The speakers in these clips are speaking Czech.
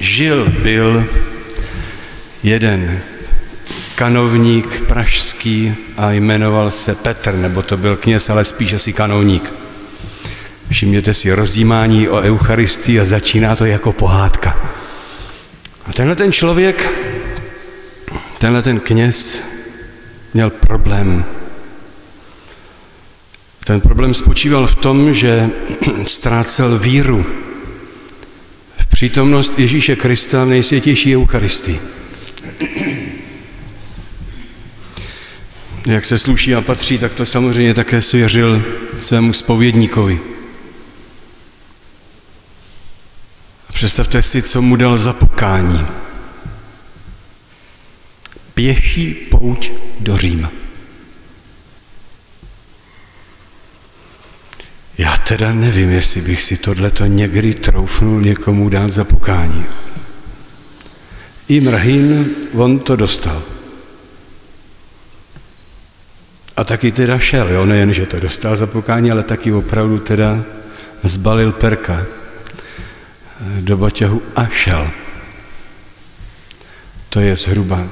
Byl jeden kanovník pražský a jmenoval se Petr, nebo to byl kněz, ale spíš asi kanovník. Všimněte si rozjímání o Eucharistii a začíná to jako pohádka. A tenhle ten člověk, tenhle ten kněz měl problém. Ten problém spočíval v tom, že ztrácel víru v přítomnost Ježíše Krista v nejsvětější Eucharistii. Jak se sluší a patří, tak to samozřejmě také svěřil svému zpovědníkovi. A představte si, co mu dal za pokání. Pěší pouť do Říma. Já teda nevím, jestli bych si tohleto někdy troufnul někomu dát za pokání. Imrahín, on to dostal. A taky teda šel, jo, nejen, že to dostal za pokání, ale taky opravdu teda zbalil perka do baťahu a šel. To je zhruba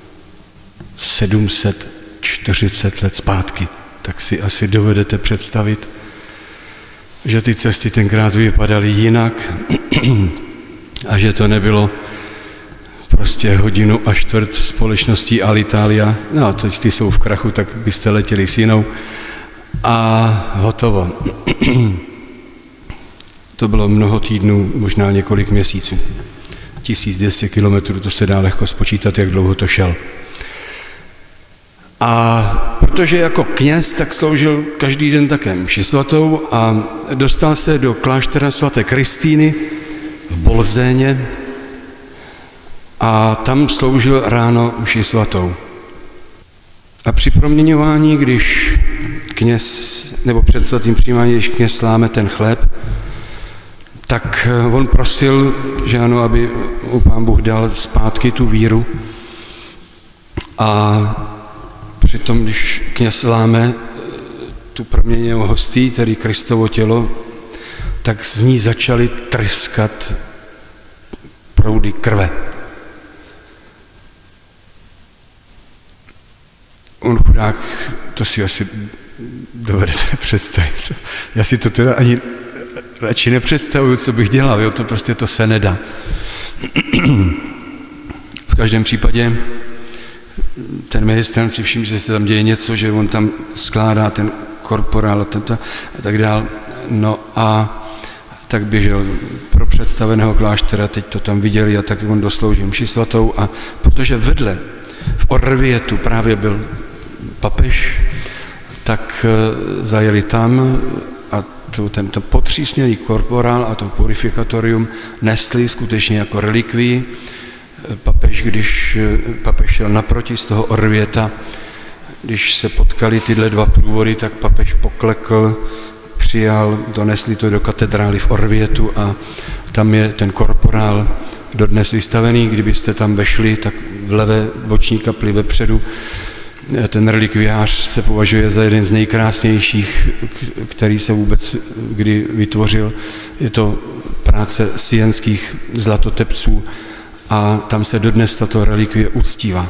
740 let zpátky. Tak si asi dovedete představit, že ty cesty tenkrát vypadaly jinak a že to nebylo prostě hodinu a čtvrt společností Alitalia. No, teď ty jsou v krachu, tak byste letěli s jinou a hotovo. To bylo mnoho týdnů, možná několik měsíců. 1200 kilometrů, to se dá lehko spočítat, jak dlouho to šel. A protože jako kněz, tak sloužil každý den také mši svatou a dostal se do kláštera svaté Kristýny v Bolzéně a tam sloužil ráno mši svatou. A při proměňování, když kněz, nebo před svatým přijímáním, když kněz láme ten chléb, tak on prosil, že ano, aby mu Pán Bůh dal zpátky tu víru. A přitom, když kněz láme tu proměněnou hostí, tedy Kristovo tělo, tak z ní začaly tryskat proudy krve. On chudák, to si asi dovedete představit. Já si to teda ani radši nepředstavuju, co bych dělal, jo? To prostě to se nedá. V každém případě ten ministrant si všiml, že se tam děje něco, že on tam skládá ten korporál a tak dál. No a tak běžel pro představeného kláštera, teď to tam viděli a tak on dosloužil mši svatou a protože vedle v Orvietu právě byl papež, tak zajeli tam a tento potřísněný korporál a to purifikatorium nesli skutečně jako relikvii. Papež šel naproti z toho Orvieta, když se potkali tyhle dva průvody, tak papež poklekl, přijal, donesli to do katedrály v Orvietu a tam je ten korporál dodnes vystavený. Kdybyste tam vešli, tak v levé boční kapli vepředu ten relikviář se považuje za jeden z nejkrásnějších, který se vůbec kdy vytvořil. Je to práce sienských zlatotepců a tam se dodnes tato relikvie uctívá.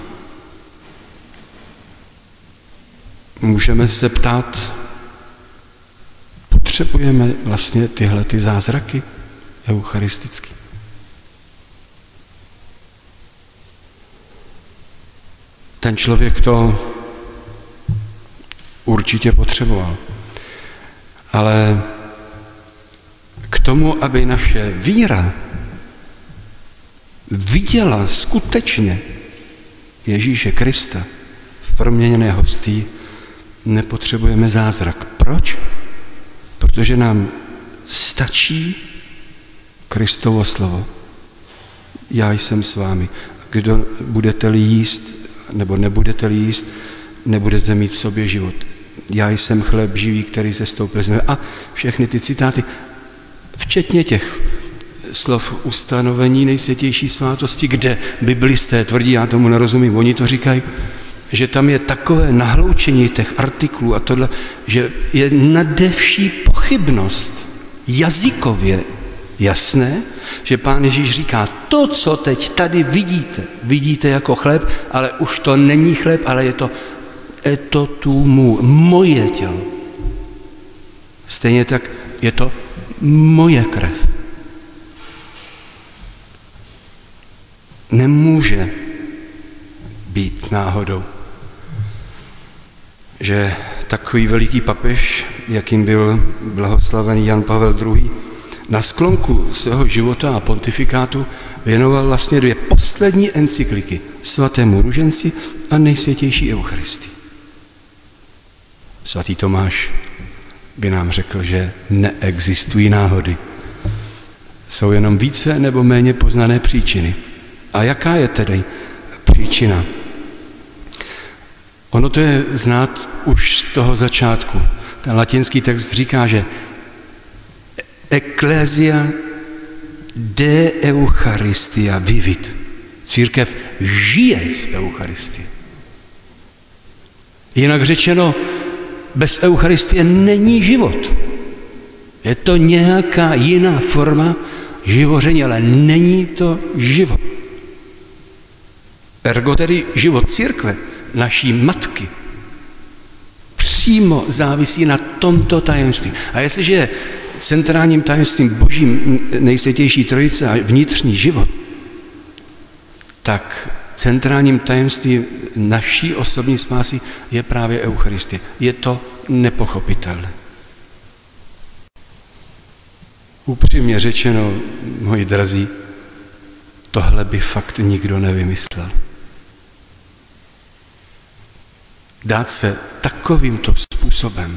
Můžeme se ptát, potřebujeme vlastně tyhle ty zázraky eucharistické? Ten člověk to určitě potřeboval. Ale k tomu, aby naše víra viděla skutečně Ježíše Krista v proměněné hostii, nepotřebujeme zázrak. Proč? Protože nám stačí Kristovo slovo. Já jsem s vámi. Kdo budete-li jíst, nebo nebudete-li jíst, nebudete mít v sobě život. Já jsem chléb živý, který se stoupil z nebe. A všechny ty citáty, včetně těch slov ustanovení nejsvětější svátosti, kde biblisté tvrdí, já tomu nerozumím, oni to říkají, že tam je takové nahloučení těch artiklů a tohle, že je nadevší pochybnost jazykově, jasné, že Pán Ježíš říká, to, co teď tady vidíte jako chléb, ale už to není chléb, ale je to moje tělo. Stejně tak je to moje krev. Nemůže být náhodou, že takový veliký papež, jakým byl blahoslavený Jan Pavel II., na sklonku svého života a pontifikátu věnoval vlastně 2 poslední encykliky svatému ruženci a nejsvětější Eucharistii. Svatý Tomáš by nám řekl, že neexistují náhody. Jsou jenom více nebo méně poznané příčiny. A jaká je tedy příčina? Ono to je znát už z toho začátku. Ten latinský text říká, že Ecclesia de Eucharistia vivit. Církev žije z Eucharistie. Jinak řečeno, bez Eucharistie není život. Je to nějaká jiná forma živoření, ale není to život. Ergo tedy život církve, naší matky, přímo závisí na tomto tajemství. A jestliže je centrálním tajemstvím Božím nejsvětější trojice a vnitřní život, tak centrálním tajemstvím naší osobní spásy je právě Eucharistie. Je to nepochopitelné. Upřímně řečeno, moji drazí, tohle by fakt nikdo nevymyslel. Dát se takovýmto způsobem,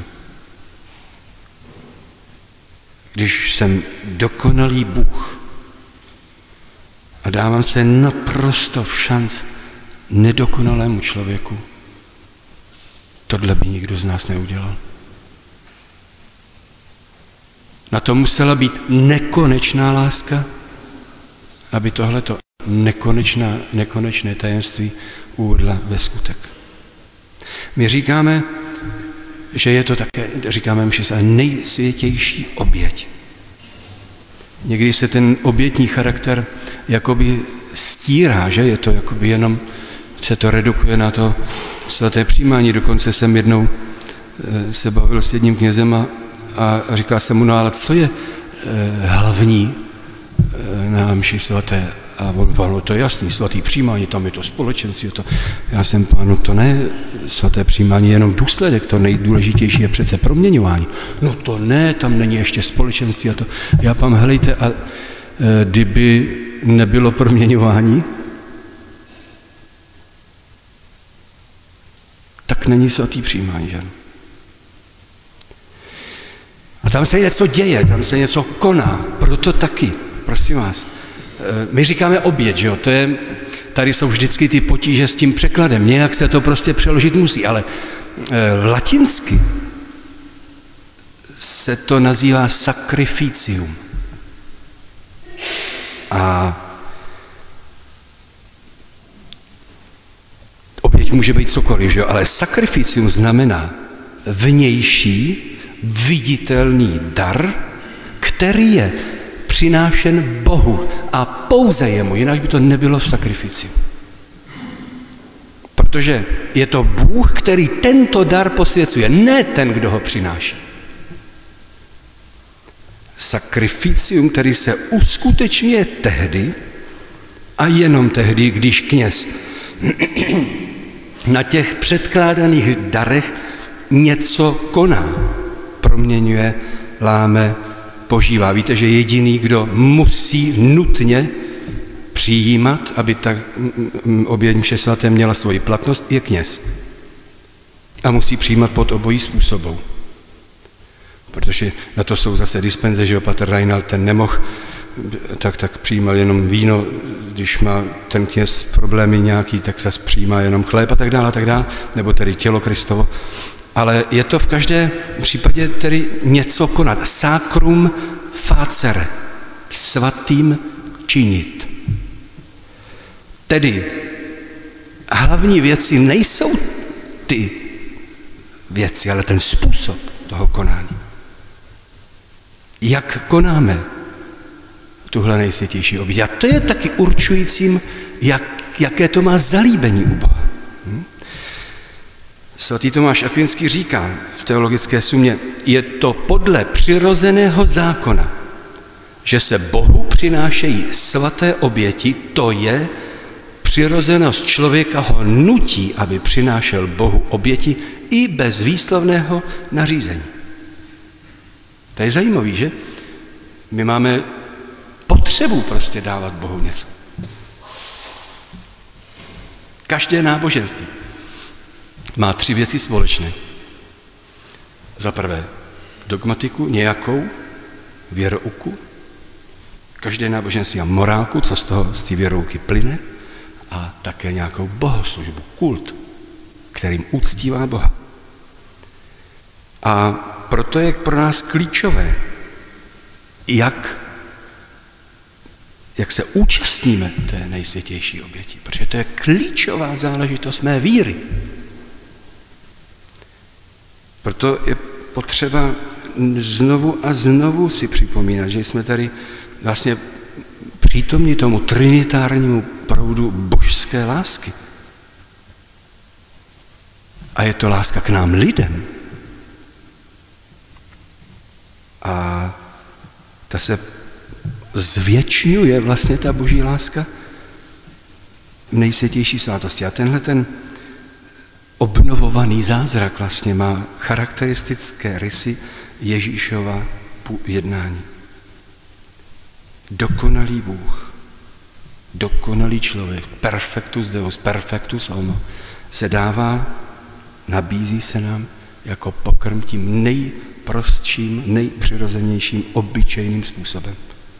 když jsem dokonalý Bůh a dávám se naprosto v šanc nedokonalému člověku, tohle by nikdo z nás neudělal. Na to musela být nekonečná láska, aby tohleto nekonečné tajemství uvedla ve skutek. My říkáme, že je to také, říkáme mši, nejsvětější oběť. Někdy se ten obětní charakter jakoby stírá, že je to jakoby jenom, se to redukuje na to svaté přijímání. Dokonce jsem jednou se bavil s jedním knězem a říkal jsem mu, no ale co je hlavní na mši svaté? A on, pánu, to je jasný, svatý přijímání, tam je to společenství. Já jsem, pánu, to ne, svaté přijímání je jenom důsledek, to nejdůležitější je přece proměňování. No to ne, tam není ještě společenství. Já pán, helejte, a kdyby nebylo proměňování, tak není svatý přijímání, že? A tam se něco děje, tam se něco koná, proto taky, prosím vás. My říkáme oběť, že jo? Tady jsou vždycky ty potíže s tím překladem, nějak se to prostě přeložit musí, ale latinsky se to nazývá sacrificium. A oběť může být cokoliv, že jo? Ale sacrificium znamená vnější, viditelný dar, který je přinášen Bohu a pouze jemu, jinak by to nebylo v sakrificiu. Protože je to Bůh, který tento dar posvěcuje, ne ten, kdo ho přináší. Sakrificium, který se uskutečňuje tehdy a jenom tehdy, když kněz na těch předkládaných darech něco koná, proměňuje, láme, požívá. Víte, že jediný, kdo musí nutně přijímat, aby ta oběť mše svaté měla svoji platnost, je kněz. A musí přijímat pod obojí způsobou. Protože na to jsou zase dispenze, že pater Reinald ten nemohl, tak přijímal jenom víno, když má ten kněz problémy nějaký, tak zase přijímá jenom chléb a tak dále, nebo tedy tělo Kristovo. Ale je to v každém případě tedy něco konat. Sacrum facere, svatým činit. Tedy hlavní věci nejsou ty věci, ale ten způsob toho konání. Jak konáme tuhle nejsvětější oběť. A to je taky určujícím, jaké to má zalíbení u Boha. Svatý Tomáš Akvinský říká v teologické sumě, je to podle přirozeného zákona, že se Bohu přinášejí svaté oběti, to je přirozenost člověka ho nutí, aby přinášel Bohu oběti i bez výslovného nařízení. To je zajímavé, že? My máme potřebu prostě dávat Bohu něco. Každé náboženství má 3 věci společné. Za prvé dogmatiku nějakou, věrouku. Každé náboženství má morálku, co z té věrouky plyne, a také nějakou bohoslužbu, kult, kterým uctívá Boha. A proto je pro nás klíčové, jak se účastníme té nejsvětější oběti, protože to je klíčová záležitost mé víry. Proto je potřeba znovu a znovu si připomínat, že jsme tady vlastně přítomní tomu trinitárnímu proudu božské lásky. A je to láska k nám lidem. A ta se zvětšňuje vlastně ta boží láska v nejsvětější svátosti. A tenhle ten obnovovaný zázrak vlastně má charakteristické rysy Ježíšova jednání. Dokonalý Bůh, dokonalý člověk, perfectus Deus, perfectus homo, se dává, nabízí se nám jako pokrm tím nejprostším, nejpřirozenějším, obyčejným způsobem.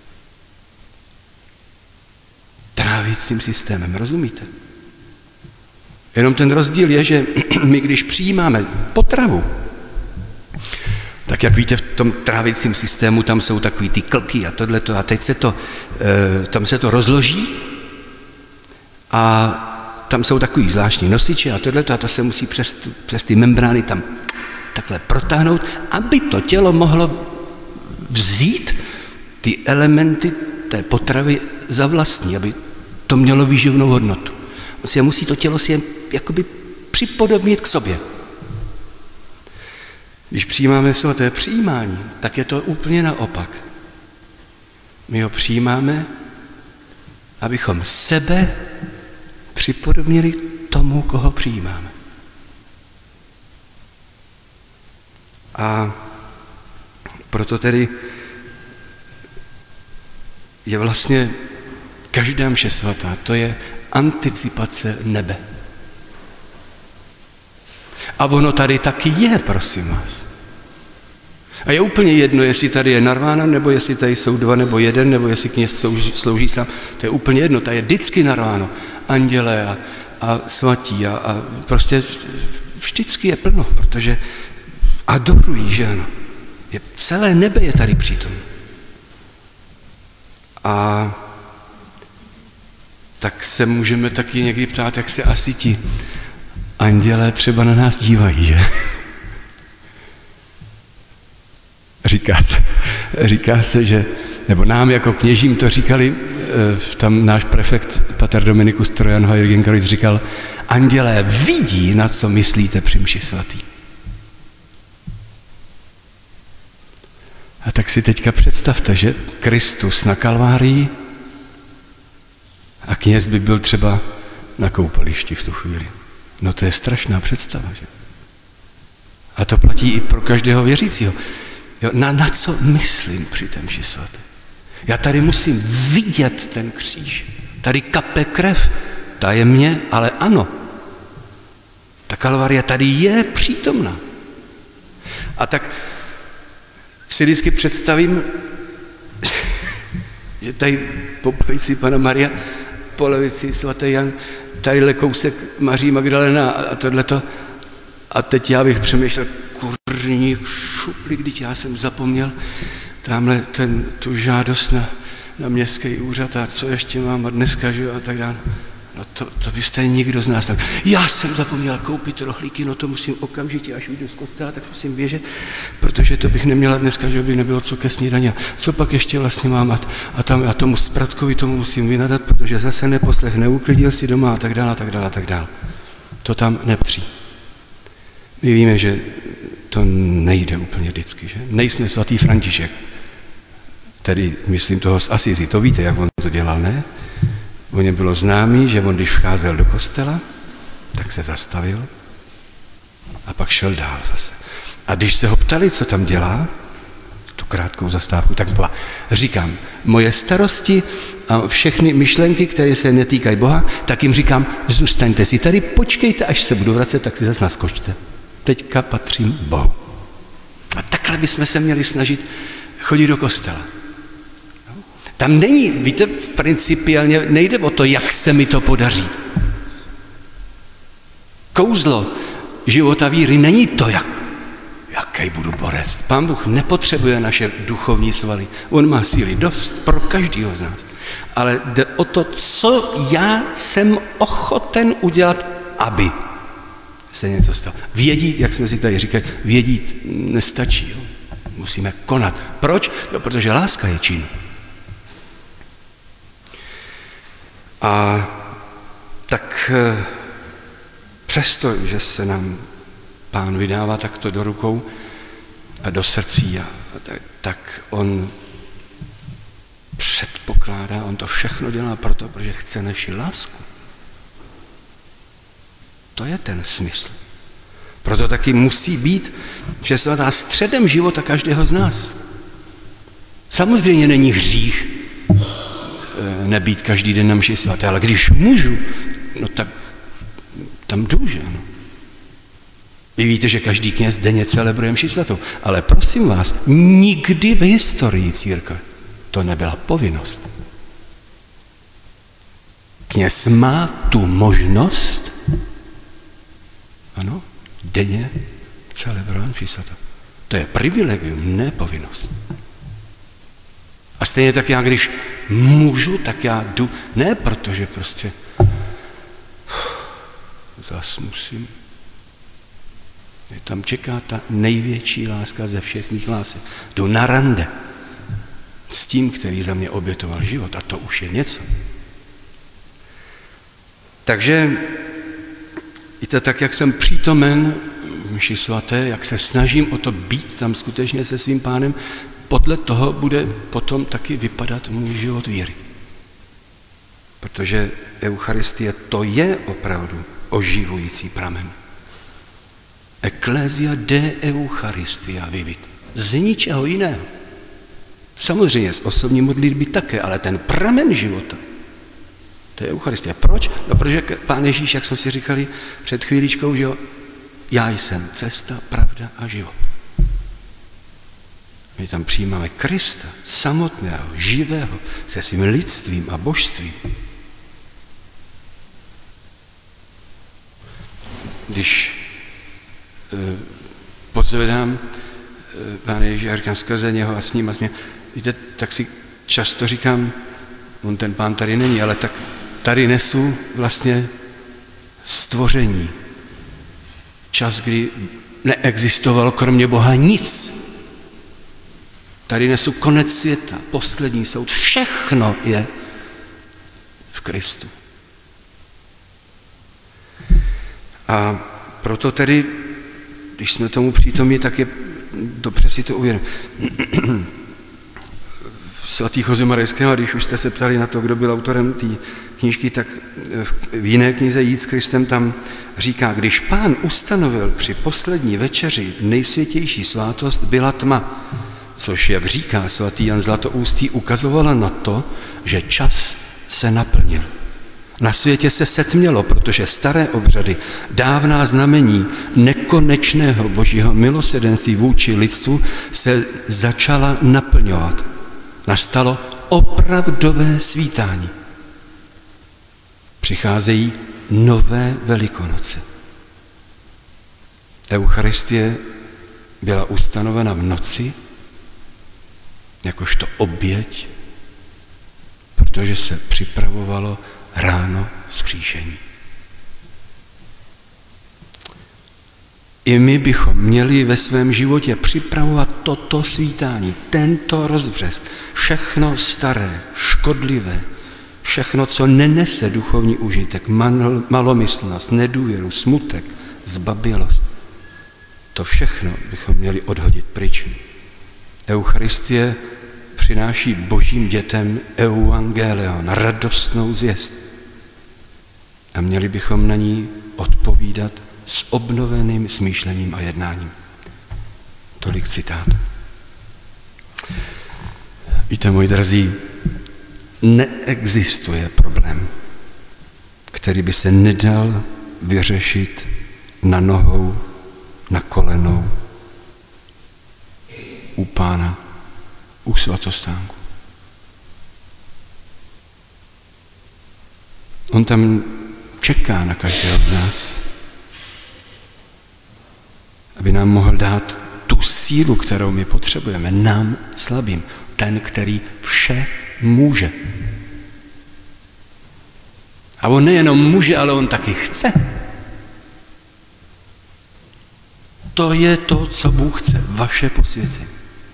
Trávicím systémem, rozumíte? Jenom ten rozdíl je, že my, když přijímáme potravu, tak jak víte, v tom trávicím systému tam jsou takový ty klky a tohleto a teď tam se to rozloží a tam jsou takový zvláštní nosiče a tohleto a to se musí přes ty membrány tam takhle protáhnout, aby to tělo mohlo vzít ty elementy té potravy za vlastní, aby to mělo výživnou hodnotu. Musí to tělo si jen jakoby připodobnit k sobě. Když přijímáme svaté přijímání, tak je to úplně naopak. My ho přijímáme, abychom sebe připodobnili tomu, koho přijímáme. A proto tedy je vlastně každá mše svatá, to je anticipace nebe. A ono tady taky je, prosím vás. A je úplně jedno, jestli tady je narvána, nebo jestli tady jsou 2 nebo 1, nebo jestli kněz slouží sám. To je úplně jedno, tady je vždycky narváno. Andělé a svatí a prostě vždycky je plno, protože adorují, že ano. Celé nebe je tady přítomné. A tak se můžeme taky někdy ptát, jak se asi ti andělé třeba na nás dívají, že? Říká se, že, nebo nám jako kněžím to říkali, tam náš prefekt pater Dominikus Trojan Hajrgenkarovic říkal, andělé vidí, na co myslíte při mši svatý. A tak si teďka představte, že Kristus na Kalvárii a kněz by byl třeba na koupališti v tu chvíli. No to je strašná představa, že? A to platí i pro každého věřícího. Jo, na co myslím při té mši svaté? Já tady musím vidět ten kříž. Tady kape krev. Tajemně, ale ano. Ta Kalvaria tady je přítomná. A tak si vždycky představím, že tady po pravici Pana Maria, po levici svatý Jan, tadyhle kousek Maří Magdalena a tohleto. A teď já bych přemýšlel, kurník šuplík, když já jsem zapomněl tamhle tu žádost na městský úřad a co ještě mám a dneska, že jo, a tak dále. No to byste nikdo z nás tak. Já jsem zapomněl koupit rohlíky, no to musím okamžitě, až vyjdu z kostela, tak musím běžet, protože to bych neměla dneska, že by nebylo co ke snídani. Co pak ještě vlastně mám a tomu spratkovi tomu musím vynadat, protože zase neposlech, neuklidil si doma a tak dále, a tak dále, a tak dále. To tam nepatří. My víme, že to nejde úplně vždycky, že? Nejsme svatý František, tedy myslím toho z Asízy, to víte, jak on to dělal, ne? O něm bylo známý, že on, když vcházel do kostela, tak se zastavil a pak šel dál zase. A když se ho ptali, co tam dělá, tu krátkou zastávku, tak byla, říkám, moje starosti a všechny myšlenky, které se netýkají Boha, tak jim říkám, zůstaňte si tady, počkejte, až se budu vracet, tak si zase naskočte. Teďka patřím Bohu. A takhle bychom se měli snažit chodit do kostela. Tam není, víte, principiálně nejde o to, jak se mi to podaří. Kouzlo života víry není to, jaký budu borec. Pán Bůh nepotřebuje naše duchovní svaly. On má síly dost pro každého z nás. Ale jde o to, co já jsem ochoten udělat, aby se něco stalo. Vědít, jak jsme si tady říkali, vědít nestačí. Jo? Musíme konat. Proč? No, protože láska je čin. A tak přesto, že se nám Pán vydává takto do rukou a do srdcí, tak on předpokládá, on to všechno dělá proto, protože chce naši lásku. To je ten smysl. Proto taky musí být vše svatá středem života každého z nás. Samozřejmě není hřích nebýt každý den na mši svaté, ale když můžu, no tak tam jdu, že ano. Vy víte, že každý kněz denně celebruje mši svatou, ale prosím vás, nikdy v historii církve to nebyla povinnost. Kněz má tu možnost, ano, denně celebrovat mši svatou. To je privilegium, ne povinnost. A stejně tak já, když můžu, tak já jdu. Ne protože prostě zas musím. Mě tam čeká ta největší láska ze všech mých lásek. Jdu na rande s tím, který za mě obětoval život. A to už je něco. Takže i to tak, jak jsem přítomen mši svaté, jak se snažím o to být tam skutečně se svým Pánem, podle toho bude potom taky vypadat můj život víry. Protože Eucharistie to je opravdu oživující pramen. Ecclesia de Eucharistia vivit. Z ničeho jiného. Samozřejmě z osobní modlitby také, ale ten pramen života, to je Eucharistie. Proč? No, protože Pán Ježíš, jak jsme si říkali před chvíličkou, že jo, já jsem cesta, pravda a život. My tam přijímáme Krista, samotného, živého, se svým lidstvím a božstvím. Když podzvedám Pána Ježíše, říkám skrze něho a s ním a s mě, víte, tak si často říkám, on ten Pán tady není, ale tak tady nesu vlastně stvoření. Čas, kdy neexistovalo kromě Boha nic. Tady nesu konec světa, poslední soud, všechno je v Kristu. A proto tedy, když jsme tomu přítomní, tak je dobře si to uvědomit. Svatý José Marejského, když už jste se ptali na to, kdo byl autorem té knížky, tak v jiné knize Jít s Kristem tam říká, když Pán ustanovil při poslední večeři nejsvětější svátost, byla tma, což, jak říká svatý Jan Zlatoustý, ukazovalo na to, že čas se naplnil. Na světě se setmělo, protože staré obřady, dávná znamení nekonečného božího milosrdenství vůči lidstvu se začala naplňovat. Nastalo opravdové svítání. Přicházejí nové Velikonoce. Eucharistie byla ustanovena v noci jakožto oběť, protože se připravovalo ráno vzkříšení. I my bychom měli ve svém životě připravovat toto svítání, tento rozbřesk, všechno staré, škodlivé, všechno, co nenese duchovní užitek, malomyslnost, nedůvěru, smutek, zbabělost. To všechno bychom měli odhodit pryč. Eucharistie přináší božím dětem evangelion, radostnou zvěst. A měli bychom na ní odpovídat s obnoveným smýšlením a jednáním. Tolik citát. Víte, moji drazí, neexistuje problém, který by se nedal vyřešit na nohou, na kolenou, u Pána, u svatostánku. On tam čeká na každého z nás, aby nám mohl dát tu sílu, kterou my potřebujeme, nám slabým, ten, který vše může. A on nejenom může, ale on taky chce. To je to, co Bůh chce, vaše posvěcení.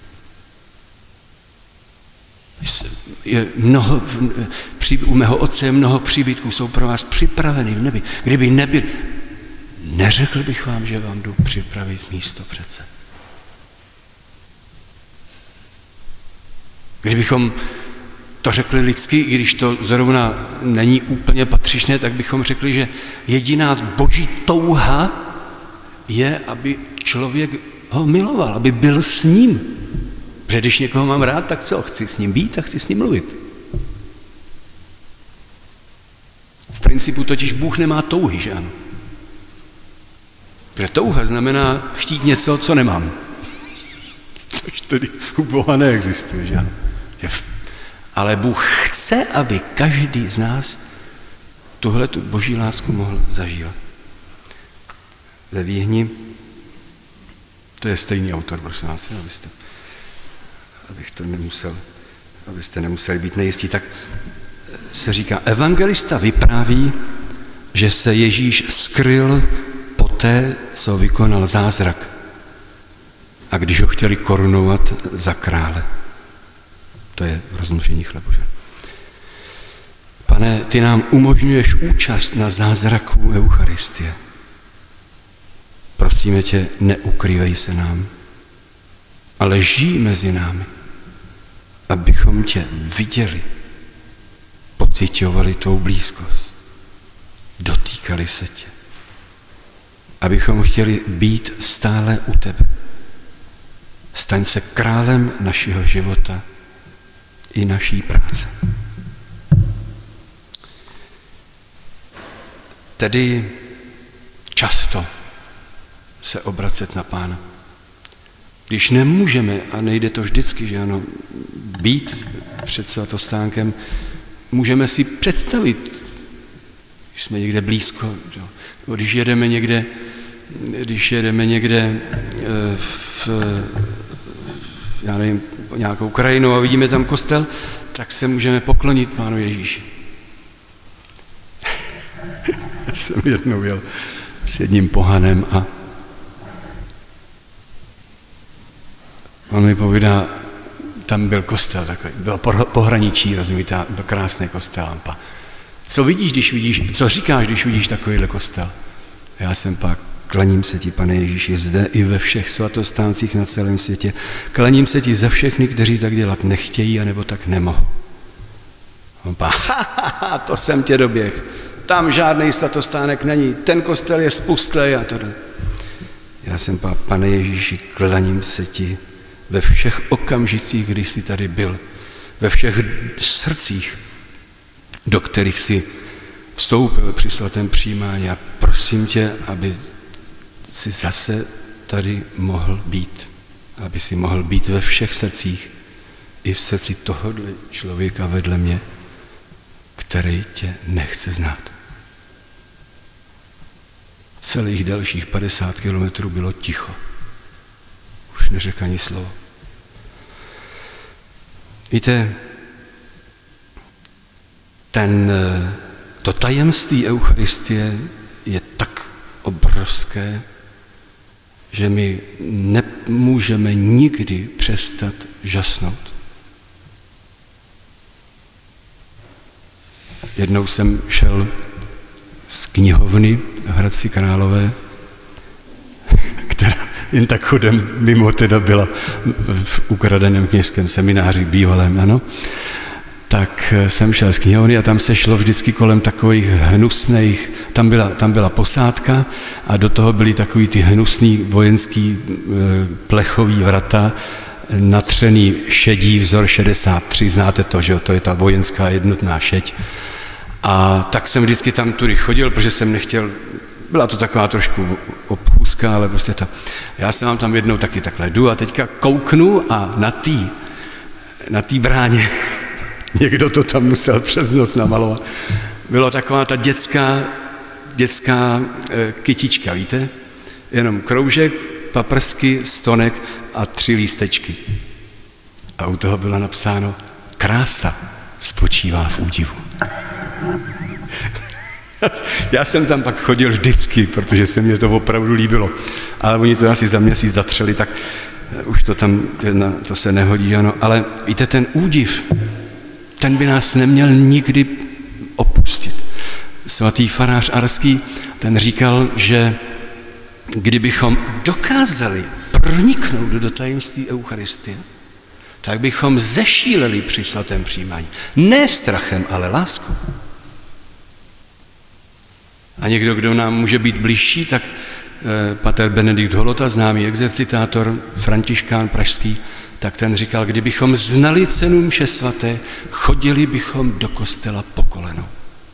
U mého Otce je mnoho příbytků, jsou pro vás připraveny v nebi. Kdyby nebyl, neřekl bych vám, že vám jdu připravit místo přece. Kdybychom to řekli lidsky, i když to zrovna není úplně patřičné, tak bychom řekli, že jediná boží touha je, aby člověk ho miloval, aby byl s ním. Protože když někoho mám rád, tak co? Chci s ním být a chci s ním mluvit. V principu totiž Bůh nemá touhy, že ano? Protože touha znamená chtít něco, co nemám. Což tedy u Boha neexistuje, že ano? Ale Bůh chce, aby každý z nás tuhletu boží lásku mohl zažívat. Ve Víhni, to je stejný autor, prosím vás, abyste nemuseli být nejistí, tak se říká, evangelista vypráví, že se Ježíš skryl poté, co vykonal zázrak a když ho chtěli korunovat za krále. To je rozmnožení chlebu, že? Pane, ty nám umožňuješ účast na zázraku Eucharistie. Prosíme tě, neukrývej se nám, ale žij mezi námi, abychom tě viděli, pociťovali tvou blízkost, dotýkali se tě, abychom chtěli být stále u tebe. Staň se králem našeho života i naší práce. Tedy často se obracet na Pána. Když nemůžeme, a nejde to vždycky, že ano, být před svatostánkem, můžeme si představit, když jsme někde blízko, když jedeme někde já nevím, nějakou krajinu a vidíme tam kostel, tak se můžeme poklonit Pánu Ježíši. Já jsem jednou jel s jedním pohanem a on mi povídá, tam byl kostel takový, byl pohraničí, rozumíte, byl krásný kostel. Co říkáš, když vidíš takovýhle kostel? Já jsem pak, klaním se ti, Pane Ježíši, zde i ve všech svatostáncích na celém světě. Klaním se ti za všechny, kteří tak dělat nechtějí, anebo tak nemohou. On pak, to jsem tě doběh. Tam žádný svatostánek není. Ten kostel je spustlej a to. Já jsem pak, Pane Ježíši, klaním se ti ve všech okamžicích, kdy jsi tady byl. Ve všech srdcích, do kterých jsi vstoupil při svatém přijímání a prosím tě, aby si zase tady mohl být. Aby si mohl být ve všech srdcích, i v srdci tohohle člověka vedle mě, který tě nechce znát. Celých dalších 50 kilometrů bylo ticho. Už neřekl ani slovo. Víte, ten to tajemství Eucharistie je tak obrovské, že my nemůžeme nikdy přestat žasnout. Jednou jsem šel z knihovny v Hradci Králové, která jen tak chodem mimo teda byla v ukradeném kněžském semináři bývalém, ano. Tak jsem šel z knihovny a tam se šlo vždycky kolem takových hnusných, tam byla posádka a do toho byly takový ty hnusný vojenský plechový vrata, natřený šedí vzor 63, znáte to, že jo, to je ta vojenská jednotná šeď. A tak jsem vždycky tam tudy chodil, protože jsem nechtěl, byla to taková trošku obchůzka, ale prostě já jsem vám tam jednou taky takhle jdu a teďka kouknu a na té bráně, někdo to tam musel přes noc namalovat, byla taková ta dětská kytička, víte? Jenom kroužek, paprsky, stonek a 3 lístečky. A u toho bylo napsáno: krása spočívá v údivu. Já jsem tam pak chodil vždycky, protože se mně to opravdu líbilo. Ale oni to asi za měsíc zatřeli, tak už to tam, to se nehodí, ano. Ale víte, ten údiv, ten by nás neměl nikdy opustit. Svatý farář Arský, ten říkal, že kdybychom dokázali proniknout do tajemství Eucharistie, tak bychom zešíleli při svatém přijímání. Ne strachem, ale láskou. A někdo, kdo nám může být bližší, tak pater Benedikt Holota, známý exercitátor, františkán pražský, tak ten říkal, kdybychom znali cenu mše svaté, chodili bychom do kostela po kolenou.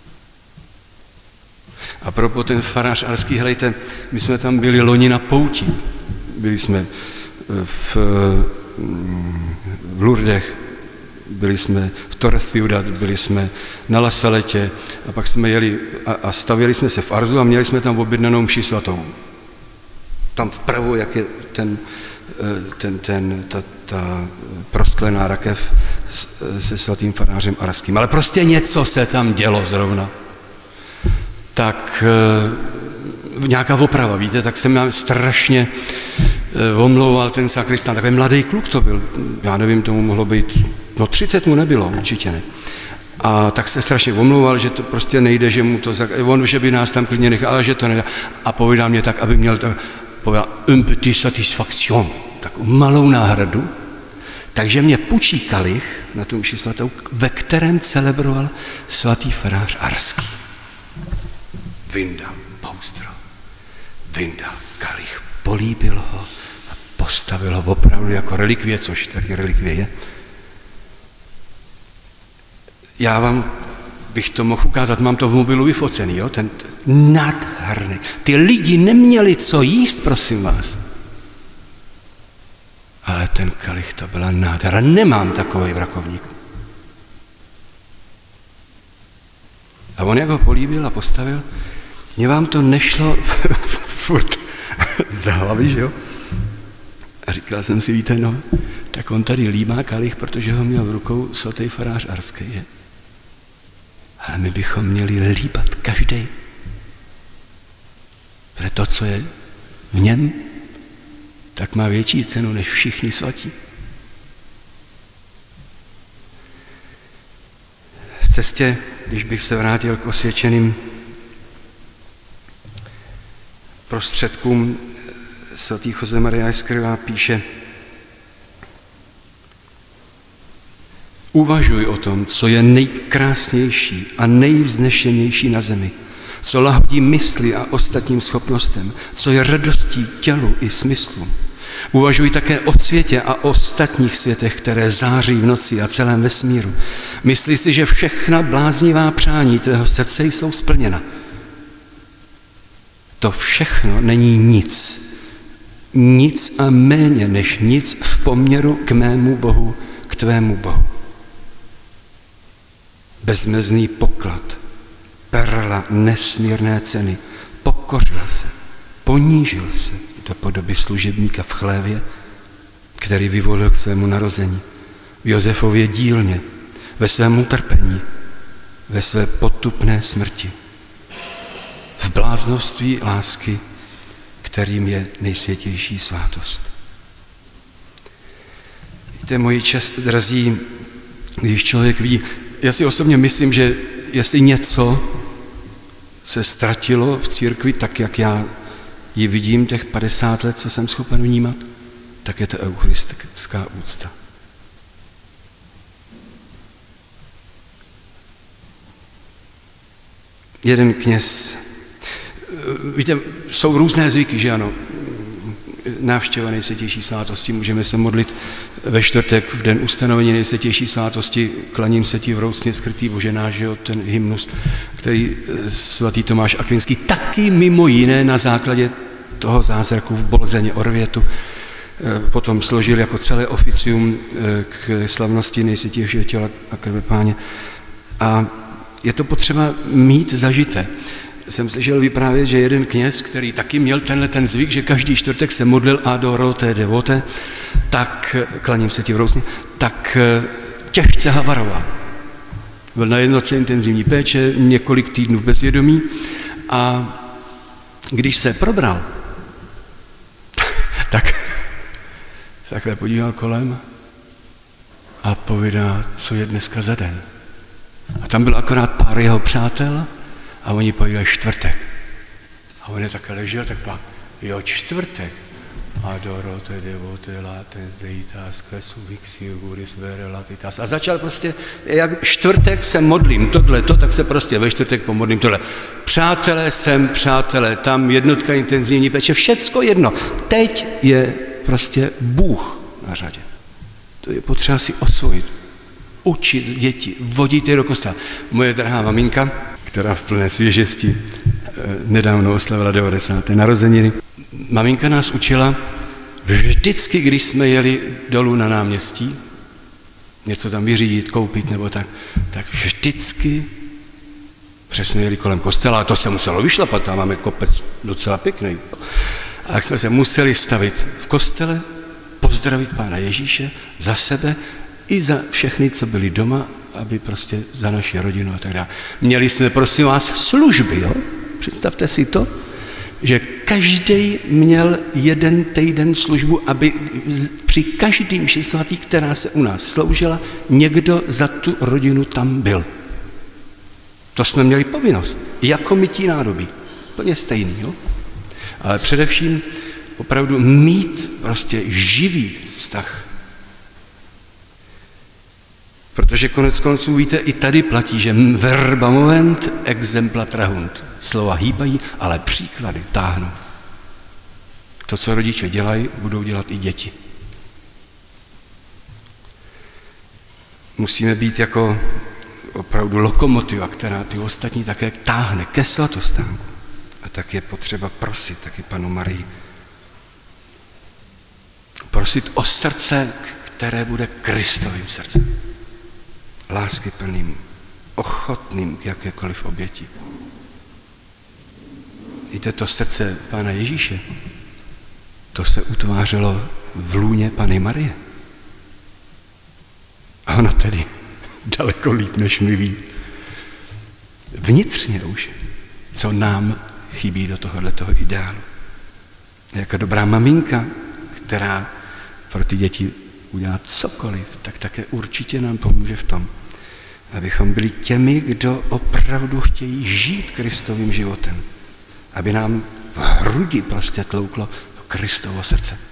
A proto ten farář Arský, helejte, my jsme tam byli loni na pouti. Byli jsme v Lourdech, byli jsme v Torres Ciudad, byli jsme na La Saletě a pak jsme jeli a stavěli jsme se v Arzu a měli jsme tam objednanou mši svatou. Tam vpravo, jak je ta prosklená rakev se svatým farářem Arským. Ale prostě něco se tam dělo zrovna. Tak nějaká oprava, víte, tak jsem já strašně omlouval ten sakristán, takový mladý kluk to byl, já nevím, tomu mohlo být, 30 mu nebylo, určitě ne. A tak se strašně omlouval, že to prostě nejde, že mu to, on, že by nás tam klidně nechal, ale že to nedá. A povídal mě tak, aby měl un petit satisfaction, takovou malou náhradu, takže mě půjčí kalich na tu mši svatou, ve kterém celebroval svatý farář Arský. Vyndal poustro, vyndal kalich, políbil ho a postavil ho opravdu jako relikvie, což taky relikvie je. Já vám bych to mohl ukázat, mám to v mobilu vyfocený, jo? Ten nádherný. Ty lidi neměli co jíst, prosím vás. Ale ten kalich, to byla nádhera. Nemám takovej vrakovník. A on jak ho políbil a postavil, mně vám to nešlo furt za hlavy, že jo? A říkal jsem si, víte, no, tak on tady líbá kalich, protože ho měl v rukou svatý farář Arský, že? Ale my bychom měli líbat každý. Protože to, co je v něm, tak má větší cenu než všichni svatí. V cestě, když bych se vrátil k osvědčeným prostředkům, svatý Josemaria Escrivá píše: uvažuj o tom, co je nejkrásnější a nejvznešenější na zemi, co lahodí mysli a ostatním schopnostem, co je radostí tělu i smyslu. Uvažuj také o světě a o ostatních světech, které září v noci a celém vesmíru. Myslí si, že všechna bláznivá přání tvého srdce jsou splněna. To všechno není nic. Nic a méně než nic v poměru k mému Bohu, k tvému Bohu. Bezmezný poklad, perla nesmírné ceny, pokořil se, ponížil se do podoby služebníka v chlévě, který vyvolil k svému narození, v Josefově dílně, ve svém utrpení, ve své potupné smrti. V bláznovství lásky, kterým je nejsvětější svátost. Víte, moji drazí, když člověk vidí, já si osobně myslím, že jestli něco se ztratilo v církvi tak, jak já ji vidím těch 50 let, co jsem schopen vnímat, tak je to eucharistická úcta. Jeden kněz, víte, jsou různé zvyky, že ano, návštěva nejsvětější svátosti, můžeme se modlit ve čtvrtek v den ustanovení nejsvětější svátosti, klaním se ti vroucně skrytý Bože náš, že jo, ten hymnus, který svatý Tomáš Akvinský taky mimo jiné na základě toho zázraku v Bolzeně Orvětu potom složil jako celé oficium k slavnosti nejsvětějšího těla a krve Páně. A je to potřeba mít zažité. Jsem slyšel vyprávět, že jeden kněz, který taky měl ten zvyk, že každý čtvrtek se modlil adoro te devote, tak, klaním se ti vroucně, tak těžce havaroval. Byl na jednotce intenzivní péče, několik týdnů v bezvědomí a když se probral, tak takhle podíval kolem a povídá, co je dneska za den. A tam byl akorát pár jeho přátel a oni povídali čtvrtek. A on je takhle ležel, tak plán, jo, čtvrtek. Adoro te devote lates deitas quesu vixio guris vere latitas. A začal prostě, jak čtvrtek se modlím tohleto, tak se prostě ve čtvrtek pomodlím tohle. Přátelé, tam jednotka intenzivní péče, všecko jedno. Teď je prostě Bůh na řadě. To je potřeba si osvojit. Učit děti, vodit je do kostela. Moje drahá maminka, která v plné svěžesti nedávno oslavila 90. narozeniny, maminka nás učila vždycky, když jsme jeli dolů na náměstí, něco tam vyřídit, koupit nebo tak vždycky, přesně jeli kolem kostela, a to se muselo vyšlapat, tam máme kopec docela pěkný. A tak jsme se museli stavit v kostele, pozdravit Pána Ježíše za sebe i za všechny, co byli doma, aby prostě za naši rodinu a tak dále. Měli jsme, prosím vás, služby, jo? Představte si to, že každý měl jeden týden službu, aby při každý mši svatý, která se u nás sloužila, někdo za tu rodinu tam byl. To jsme měli povinnost, jako mytí nádobí. Plně stejný, jo? Ale především opravdu mít prostě živý vztah. Protože konec konců, víte, i tady platí, že verba movent, exempla trahunt. Slova hýbají, ale příklady táhnou. To, co rodiče dělají, budou dělat i děti. Musíme být jako opravdu lokomotiva, která ty ostatní také táhne ke svatostánku. A tak je potřeba prosit taky Panu Marii. Prosit o srdce, které bude Kristovým srdcem. Láskyplným, ochotným k jakékoliv oběti. Víte, to srdce Pána Ježíše, to se utvářelo v lůně Panny Marie. A ona tedy daleko líp, než my ví. Vnitřně už, co nám chybí do tohoto ideálu. Jaká dobrá maminka, která pro ty děti udělá cokoliv, tak také určitě nám pomůže v tom, abychom byli těmi, kdo opravdu chtějí žít Kristovým životem. Aby nám v hrudi prostě tlouklo Kristovo srdce.